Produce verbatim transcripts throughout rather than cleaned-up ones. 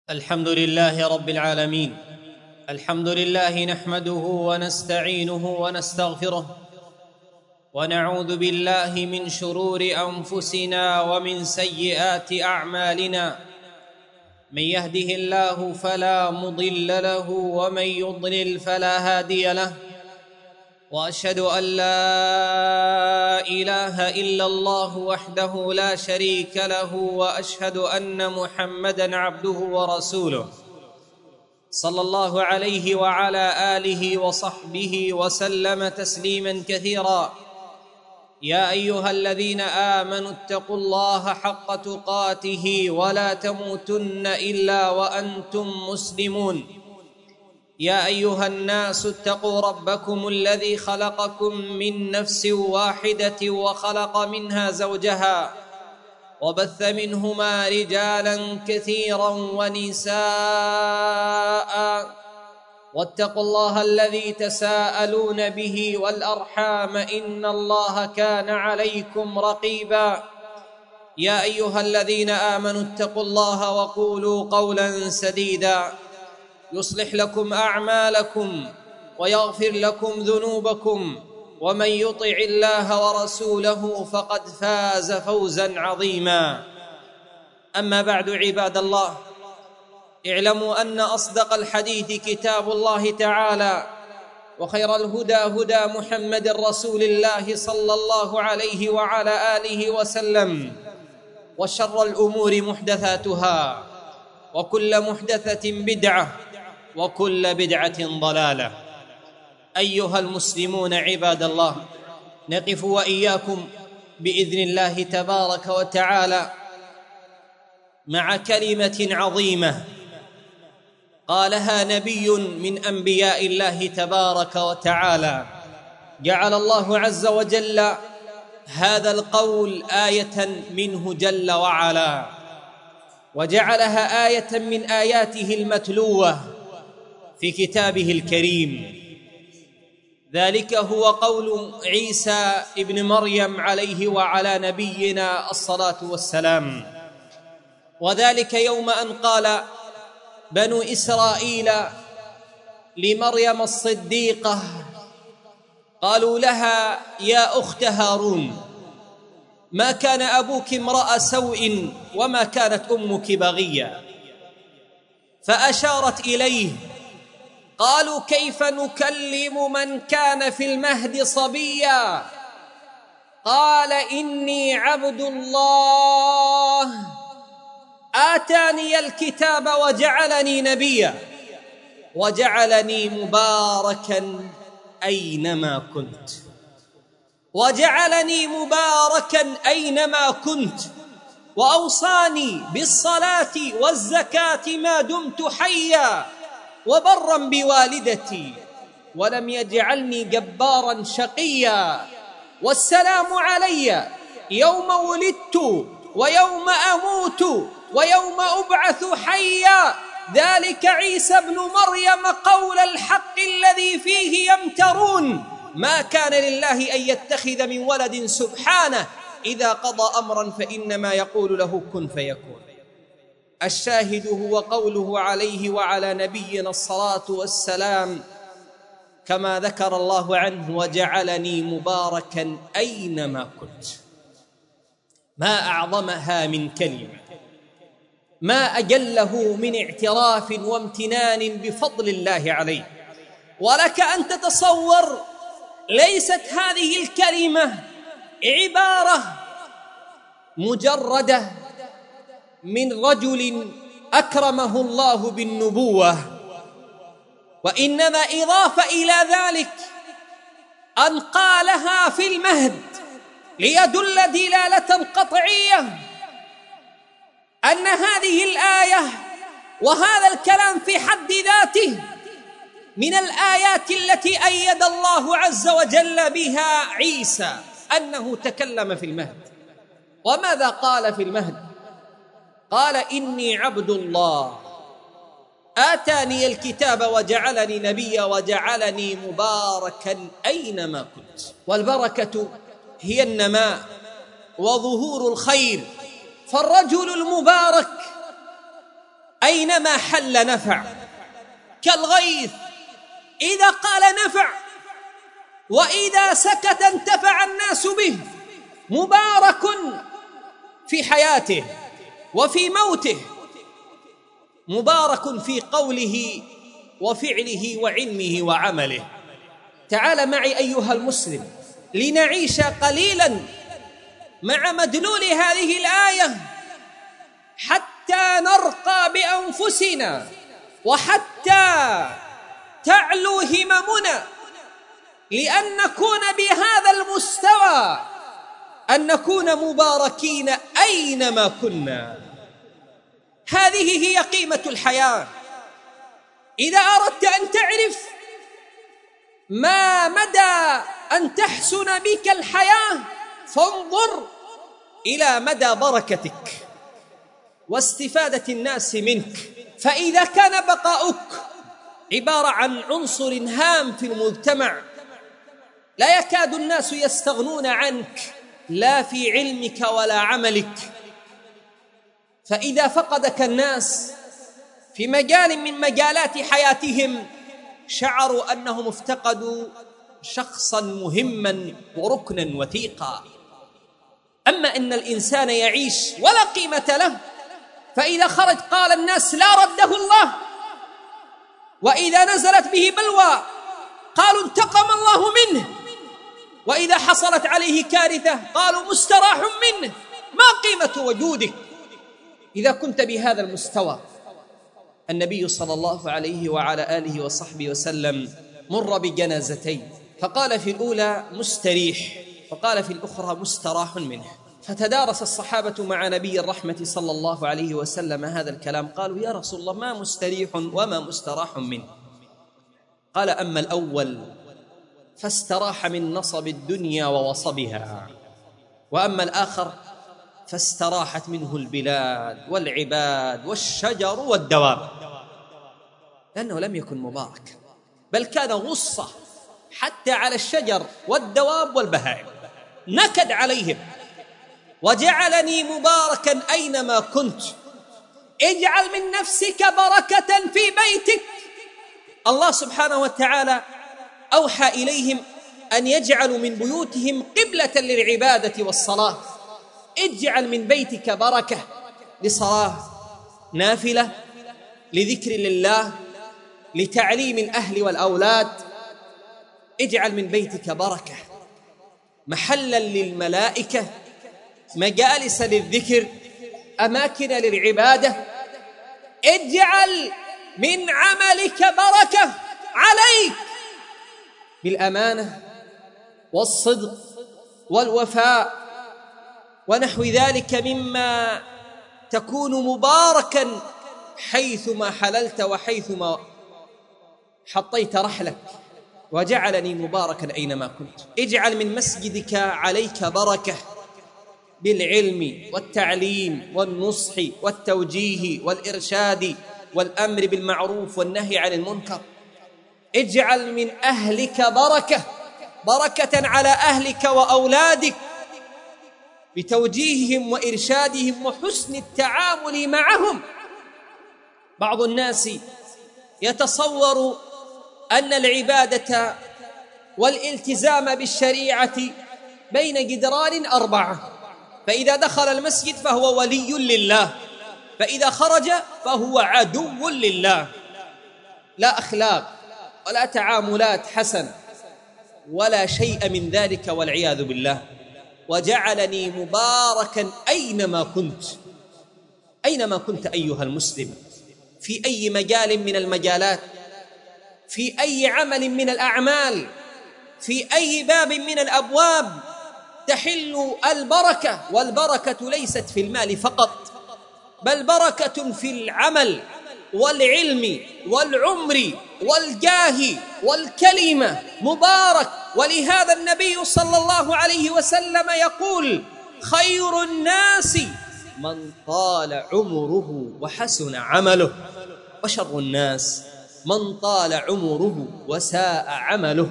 الحمد لله رب العالمين. الحمد لله نحمده ونستعينه ونستغفره ونعوذ بالله من شرور أنفسنا ومن سيئات أعمالنا. من يهده الله فلا مضل له ومن يضلل فلا هادي له، وأشهد أن لا إله إلا الله وحده لا شريك له، وأشهد أن محمدًا عبده ورسوله صلى الله عليه وعلى آله وصحبه وسلم تسليمًا كثيرا. يا أيها الذين آمنوا اتقوا الله حق تقاته ولا تموتن إلا وأنتم مسلمون. يا أيها الناس اتقوا ربكم الذي خلقكم من نفس واحدة وخلق منها زوجها وبث منهما رجالا كثيرا ونساء، واتقوا الله الذي تساءلون به والأرحام إن الله كان عليكم رقيبا. يا أيها الذين آمنوا اتقوا الله وقولوا قولا سديدا يصلح لكم أعمالكم ويغفر لكم ذنوبكم، ومن يطع الله ورسوله فقد فاز فوزا عظيما. أما بعد، عباد الله، اعلموا أن أصدق الحديث كتاب الله تعالى، وخير الهدى هدى محمد رسول الله صلى الله عليه وعلى آله وسلم، وشر الأمور محدثاتها، وكل محدثة بدعة، وكل بدعة ضلالة. أيها المسلمون عباد الله، نقف وإياكم بإذن الله تبارك وتعالى مع كلمة عظيمة قالها نبي من أنبياء الله تبارك وتعالى، جعل الله عز وجل هذا القول آية منه جل وعلا، وجعلها آية من آياته المتلوة في كتابه الكريم. ذلك هو قول عيسى ابن مريم عليه وعلى نبينا الصلاة والسلام. وذلك يوم أن قال بنو إسرائيل لمريم الصديقة، قالوا لها يا أخت هارون، ما كان أبوك امرأ سوء وما كانت أمك بغيا، فأشارت إليه. قالوا كيف نكلم من كان في المهد صبيا؟ قال إني عبد الله آتاني الكتاب وجعلني نبيا وجعلني مباركا أينما كنت وجعلني مباركا أينما كنت وأوصاني بالصلاة والزكاة ما دمت حيا وبرا بوالدتي ولم يجعلني جبارا شقيا، والسلام علي يوم ولدت ويوم أموت ويوم أبعث حيا. ذلك عيسى ابن مريم قول الحق الذي فيه يمترون. ما كان لله أن يتخذ من ولد سبحانه، إذا قضى أمرا فإنما يقول له كن فيكون. الشاهد هو قوله عليه وعلى نبينا الصلاة والسلام كما ذكر الله عنه وجعلني مباركا أينما كنت. ما أعظمها من كلمة، ما أجله من اعتراف وامتنان بفضل الله عليه. ولك أن تتصور ليست هذه الكلمة عبارة مجردة من رجل أكرمه الله بالنبوة، وإنما إضافة إلى ذلك أن قالها في المهد ليدل دلالة قطعية أن هذه الآية وهذا الكلام في حد ذاته من الآيات التي أيد الله عز وجل بها عيسى، أنه تكلم في المهد. وماذا قال في المهد؟ قال إني عبد الله آتاني الكتاب وجعلني نبيا وجعلني مباركا أينما كنت. والبركة هي النماء وظهور الخير، فالرجل المبارك أينما حل نفع، كالغيث إذا قال نفع، وإذا سكت انتفع الناس به. مبارك في حياته وفي موته، مبارك في قوله وفعله وعلمه وعمله. تعال معي أيها المسلم لنعيش قليلا مع مدلول هذه الآية حتى نرقى بأنفسنا، وحتى تعلو هممنا، لأن نكون بهذا المستوى، أن نكون مباركين أينما كنا. هذه هي قيمة الحياة. إذا أردت أن تعرف ما مدى أن تحسن بك الحياة، فانظر إلى مدى بركتك واستفادة الناس منك. فإذا كان بقاؤك عبارة عن عنصر هام في المجتمع، لا يكاد الناس يستغنون عنك، لا في علمك ولا عملك. فإذا فقدك الناس في مجال من مجالات حياتهم، شعروا أنهم افتقدوا شخصا مهما وركنا وثيقا. أما إن الإنسان يعيش ولا قيمة له، فإذا خرج قال الناس لا رده الله، وإذا نزلت به بلوى قالوا انتقم الله منه، وإذا حصلت عليه كارثة قالوا مستراح منه. ما قيمة وجودك إذا كنت بهذا المستوى؟ النبي صلى الله عليه وعلى آله وصحبه وسلم مر بجنازتين، فقال في الأولى مستريح، وقال في الأخرى مستراح منه. فتدارس الصحابة مع نبي الرحمة صلى الله عليه وسلم هذا الكلام، قالوا يا رسول الله ما مستريح وما مستراح منه؟ قال أما الأول فاستراح من نصب الدنيا ووصبها، وأما الآخر فاستراحت منه البلاد والعباد والشجر والدواب، لأنه لم يكن مبارك، بل كان غصة حتى على الشجر والدواب والبهائم، نكد عليهم. وجعلني مباركا أينما كنت. اجعل من نفسك بركة في بيتك. الله سبحانه وتعالى أوحى إليهم أن يجعلوا من بيوتهم قبلة للعبادة والصلاة. اجعل من بيتك بركة لصلاة نافلة، لذكر لله، لتعليم الأهل والأولاد. اجعل من بيتك بركة، محلا للملائكة، مجالس للذكر، أماكن للعبادة. اجعل من عملك بركة عليك بالأمانة والصدق والوفاء ونحو ذلك مما تكون مباركا حيثما حللت وحيثما حطيت رحلك. وجعلني مباركا أينما كنت. اجعل من مسجدك عليك بركة بالعلم والتعليم والنصح والتوجيه والإرشاد والأمر بالمعروف والنهي عن المنكر. اجعل من أهلك بركة، بركة على أهلك وأولادك بتوجيههم وإرشادهم وحسن التعامل معهم. بعض الناس يتصور أن العبادة والالتزام بالشريعة بين جدران أربعة، فإذا دخل المسجد فهو ولي لله، فإذا خرج فهو عدو لله. لا أخلاق ولا تعاملات حسنة ولا شيء من ذلك والعياذ بالله. وجعلني مباركا أينما كنت. أينما كنت أيها المسلم، في أي مجال من المجالات، في أي عمل من الأعمال، في أي باب من الأبواب تحل البركة. والبركة ليست في المال فقط، بل بركة في العمل والعلم والعمر والجاه والكلمة. مبارك. ولهذا النبي صلى الله عليه وسلم يقول خير الناس من طال عمره وحسن عمله، وشر الناس من طال عمره وساء عمله.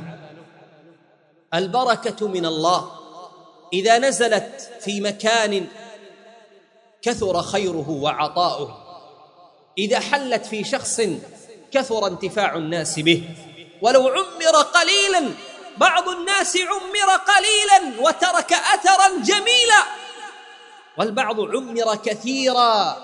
البركة من الله إذا نزلت في مكان كثر خيره وعطاؤه، إذا حلت في شخص كثر انتفاع الناس به، ولو عمر قليلا، بعض الناس عمر قليلا وترك أثرا جميلا، والبعض عمر كثيرا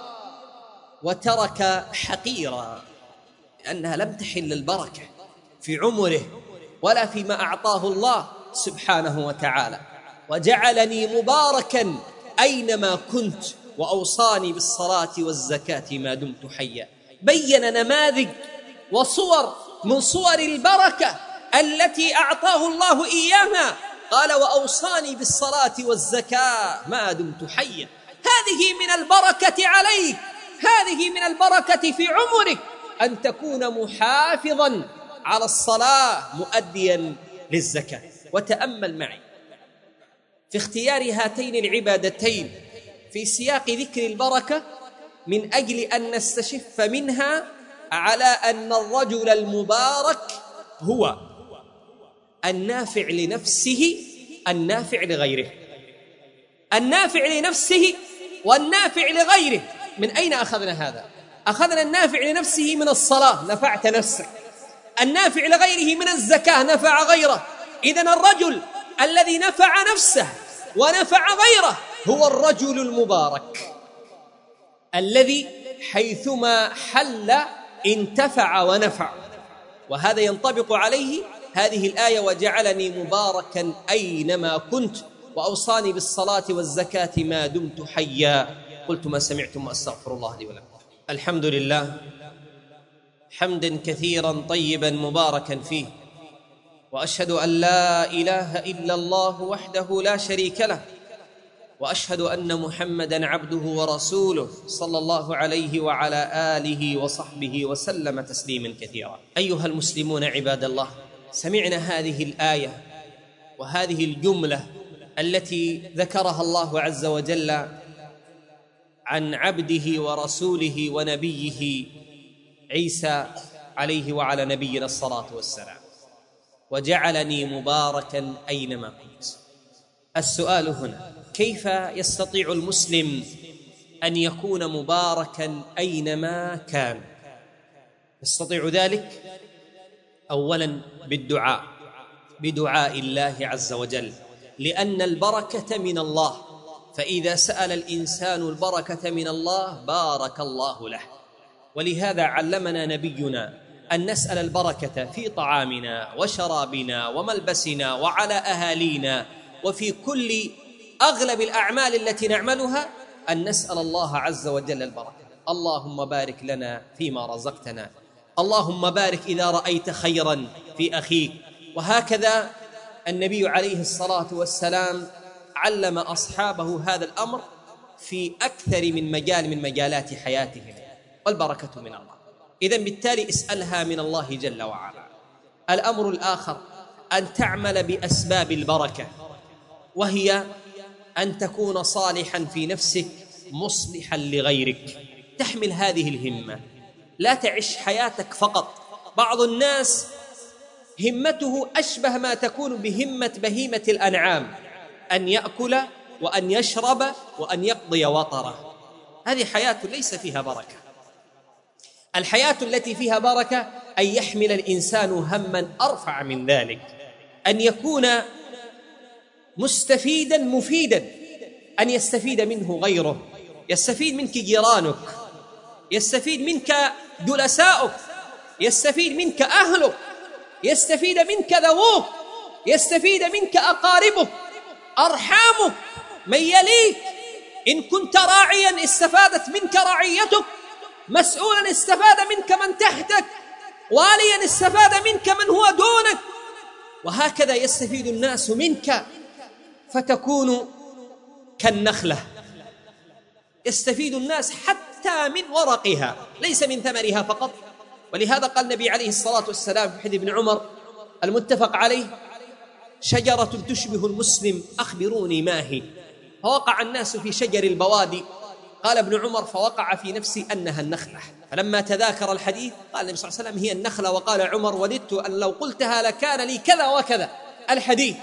وترك حقيرا، لأنها لم تحل البركة في عمره ولا فيما أعطاه الله سبحانه وتعالى. وجعلني مباركا أينما كنت وأوصاني بالصلاة والزكاة ما دمت حيا. بين نماذج وصور من صور البركة التي أعطاه الله إياها، قال وأوصاني بالصلاة والزكاة ما دمت حيا. هذه من البركة عليك، هذه من البركة في عمرك، أن تكون محافظا على الصلاة مؤديا للزكاة. وتأمل معي في اختيار هاتين العبادتين في سياق ذكر البركة من أجل أن نستشف منها على أن الرجل المبارك هو النافع لنفسه النافع لغيره، النافع لنفسه والنافع لغيره. من أين أخذنا هذا؟ أخذنا النافع لنفسه من الصلاة، نفعت نفسك. النافع لغيره من الزكاة، نفع غيره. إذن الرجل الذي نفع نفسه ونفع غيره هو الرجل المبارك الذي حيثما حل انتفع ونفع. وهذا ينطبق عليه هذه الآية وجعلني مباركا أينما كنت وأوصاني بالصلاة والزكاة ما دمت حيا. قلت ما سمعتم وأستغفر الله لي ولكم. الحمد لله حمدا كثيرا طيبا مباركا فيه، وأشهد أن لا إله إلا الله وحده لا شريك له، وأشهد أن محمدا عبده ورسوله صلى الله عليه وعلى آله وصحبه وسلم تسليما كثيرا. أيها المسلمون عباد الله، سمعنا هذه الآية وهذه الجملة التي ذكرها الله عز وجل عن عبده ورسوله ونبيه عيسى عليه وعلى نبينا الصلاة والسلام: وجعلني مباركا أينما كنت. السؤال هنا: كيف يستطيع المسلم أن يكون مباركا أينما كان؟ يستطيع ذلك أولا بالدعاء، بدعاء الله عز وجل، لأن البركة من الله، فإذا سأل الإنسان البركة من الله بارك الله له. ولهذا علمنا نبينا أن نسأل البركة في طعامنا وشرابنا وملبسنا وعلى أهالينا، وفي كل أغلب الأعمال التي نعملها أن نسأل الله عز وجل البركة. اللهم بارك لنا فيما رزقتنا، اللهم بارك إذا رأيت خيرا في أخيك. وهكذا النبي عليه الصلاة والسلام علم أصحابه هذا الأمر في أكثر من مجال من مجالات حياتهم، والبركة من الله. إذن بالتالي اسألها من الله جل وعلا. الأمر الآخر أن تعمل بأسباب البركة، وهي أن تكون صالحا في نفسك مصلحا لغيرك. تحمل هذه الهمة، لا تعيش حياتك فقط. بعض الناس همته أشبه ما تكون بهمة بهيمة الأنعام، أن يأكل وأن يشرب وأن يقضي وطره. هذه حياة ليس فيها بركة. الحياة التي فيها بركة أن يحمل الإنسان هما أرفع من ذلك، أن يكون مستفيدا مفيدا، أن يستفيد منه غيره، يستفيد منك جيرانك، يستفيد منك جلساؤك، يستفيد منك أهلك، يستفيد منك ذووك، يستفيد منك أقاربك، أرحامك، من يليك. إن كنت راعيا استفادت منك رعيتك، مسؤولا استفاد منك من تحتك، واليا استفاد منك من هو دونك، وهكذا يستفيد الناس منك فتكون كالنخلة، يستفيد الناس حتى من ورقها ليس من ثمرها فقط. ولهذا قال النبي عليه الصلاة والسلام في حديث ابن عمر المتفق عليه: شجرة تشبه المسلم أخبروني ما هي؟ فوقع الناس في شجر البوادي. قال ابن عمر: فوقع في نفسي أنها النخلة. فلما تذاكر الحديث قال النبي صلى الله عليه وسلم: هي النخلة. وقال عمر: وددت أن لو قلتها لكان لي كذا وكذا. الحديث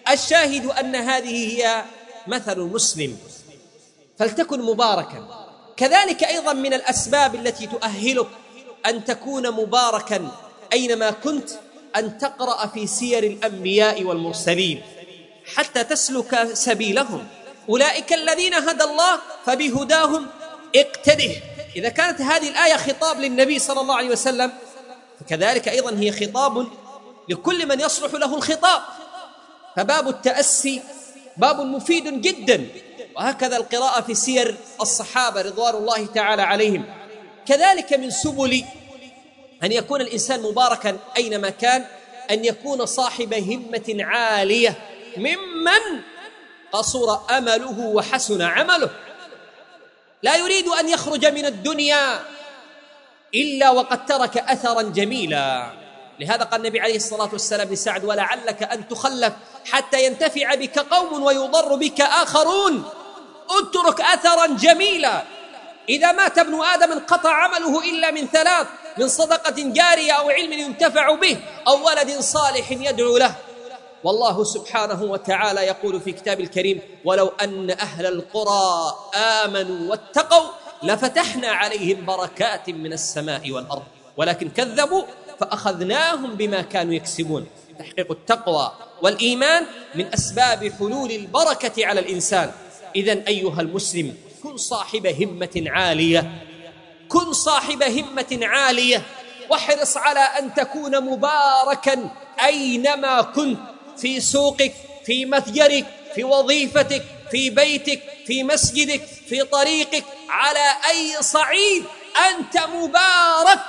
الشاهد أن هذه هي مثل المسلم، فلتكن مباركا كذلك أيضا من الأسباب التي تؤهلك أن تكون مباركا أينما كنت أن تقرأ في سير الأنبياء والمرسلين حتى تسلك سبيلهم. أولئك الذين هدى الله فبهداهم اقتده. إذا كانت هذه الآية خطاب للنبي صلى الله عليه وسلم فكذلك أيضا هي خطاب لكل من يصلح له الخطاب. فباب التأسي باب مفيد جدا، وهكذا القراءة في سير الصحابة رضوان الله تعالى عليهم. كذلك من سبل أن يكون الإنسان مباركا أينما كان أن يكون صاحب همة عالية ممن قصر أمله وحسن عمله، لا يريد أن يخرج من الدنيا إلا وقد ترك أثرا جميلا. لهذا قال النبي عليه الصلاة والسلام لسعد: ولعلك أن تخلف حتى ينتفع بك قوم ويضر بك آخرون. اترك أثرا جميلا. إذا مات ابن آدم انقطع عمله إلا من ثلاث: من صدقة جارية أو علم ينتفع به أو ولد صالح يدعو له. والله سبحانه وتعالى يقول في كتاب الكريم: ولو أن أهل القرى آمنوا واتقوا لفتحنا عليهم بركات من السماء والأرض ولكن كذبوا فأخذناهم بما كانوا يكسبون. تحقيق التقوى والإيمان من أسباب حلول البركة على الإنسان. إذن أيها المسلم كن صاحب همة عالية، كن صاحب همة عالية، واحرص على أن تكون مباركا أينما كنت، في سوقك، في متجرك، في وظيفتك، في بيتك، في مسجدك، في طريقك، على أي صعيد أنت مبارك.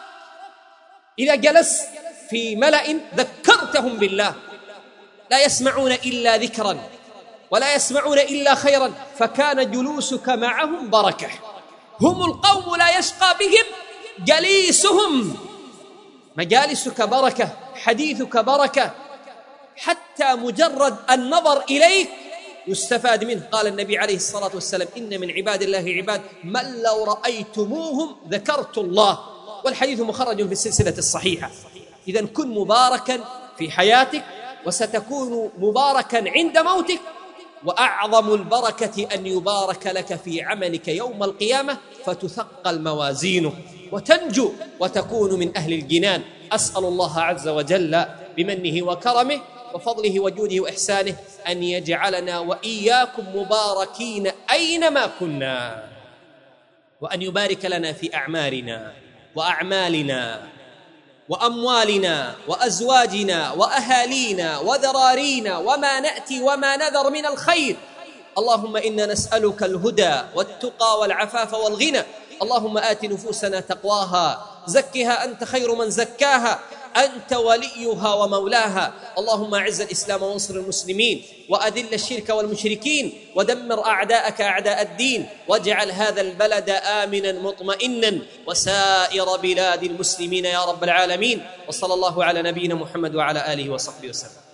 إذا جلست في ملأ ذكرتهم بالله، لا يسمعون إلا ذكرا ولا يسمعون إلا خيرا، فكان جلوسك معهم بركة. هم القوم لا يشقى بهم جليسهم. مجالسك بركة، حديثك بركة، حتى مجرد النظر إليك يستفاد منه. قال النبي عليه الصلاة والسلام: إن من عباد الله عباد من لو رأيتموهم ذكرت الله. والحديث مخرج في السلسلة الصحيحة. إذن كن مباركا في حياتك وستكون مباركا عند موتك، وأعظم البركة أن يبارك لك في عملك يوم القيامة فتثقل موازينه وتنجو وتكون من أهل الجنان. أسأل الله عز وجل بمنه وكرمه وفضله وجوده وإحسانه أن يجعلنا وإياكم مباركين أينما كنا، وأن يبارك لنا في أعمارنا وأعمالنا وأموالنا وأزواجنا وأهالينا وذرارينا وما نأتي وما نذر من الخير. اللهم إنا نسألك الهدى والتقى والعفاف والغنى. اللهم آت نفوسنا تقواها، زكها أنت خير من زكاها، أنت وليها ومولاها. اللهم أعز الإسلام وانصر المسلمين، وأذل الشرك والمشركين، ودمر أعداءك أعداء الدين، واجعل هذا البلد آمنا مطمئنا وسائر بلاد المسلمين يا رب العالمين. وصلى الله على نبينا محمد وعلى آله وصحبه وسلم.